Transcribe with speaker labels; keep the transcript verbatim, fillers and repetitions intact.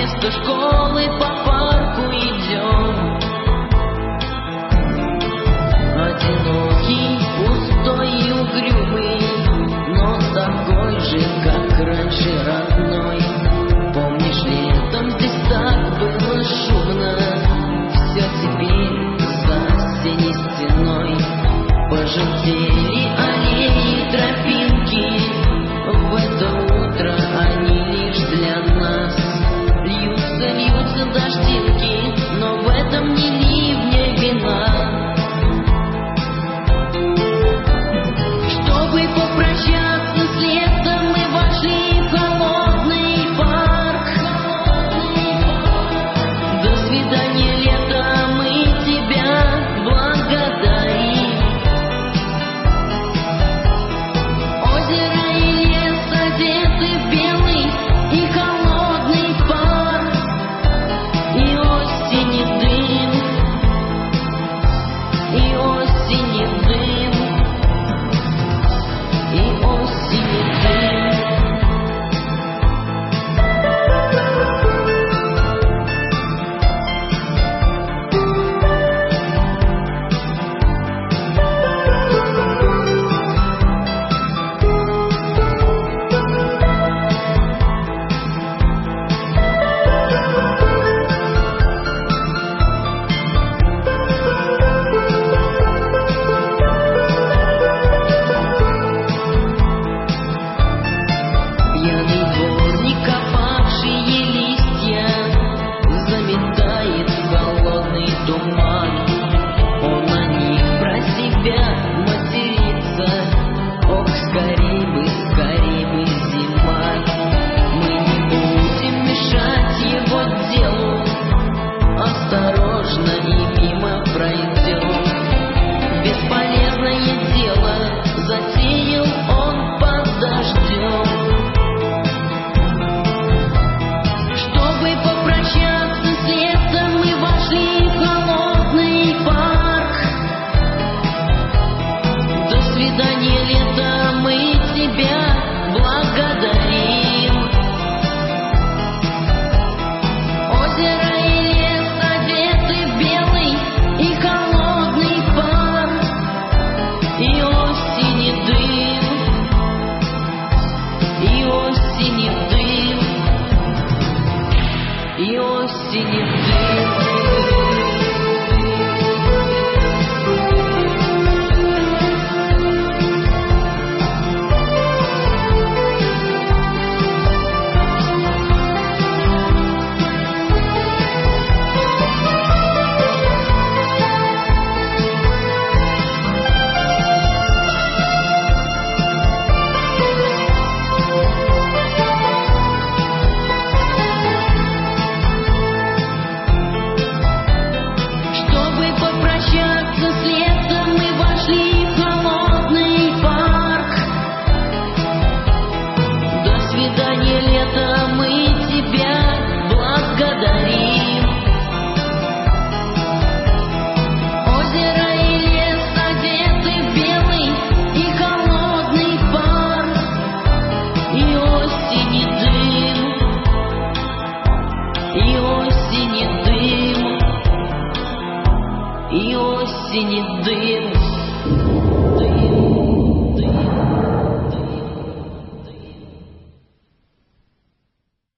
Speaker 1: вместо школы по парку идем. Одинокий, пустой и угрюмый, но такой же, как раньше, родной. Помнишь, летом здесь так было шумно, все теперь за синей стеной. Пожелтели аллеи, тропинки, в это утро они лишь для нас. Льются, льются дождинки, но в этом не ливня вина. Чтобы попрощаться с летом, мы вошли в холодный парк. До свидания, лето, мы тебя благодарим. Озеро и лес одеты в белый и холодный пар, и осени дым, и осени дым, и осени дым. Пьяный дворник, копавшие листья, заметает холодный туман. Он на них про себя матерится. Ох, скорей бы, скорей бы зима. Мы не будем мешать его делу, осторожно и мимо пройдем. Бесполезное дело затеял он под дождем. Чтобы попрощаться с летом, мы вошли в холодный парк. До свидания, лето, мы тебя благодарим. Озеро и лес одеты в белый и холодный пар, и осени дым, и осени дым, и осени дым. Чтобы попрощаться с летом, мы вошли в холодный парк. До свидания, лето, мы тебя благодарим. Озеро и лес одеты в белый и холодный пар, и осени дым, и осени дым, и осени дым.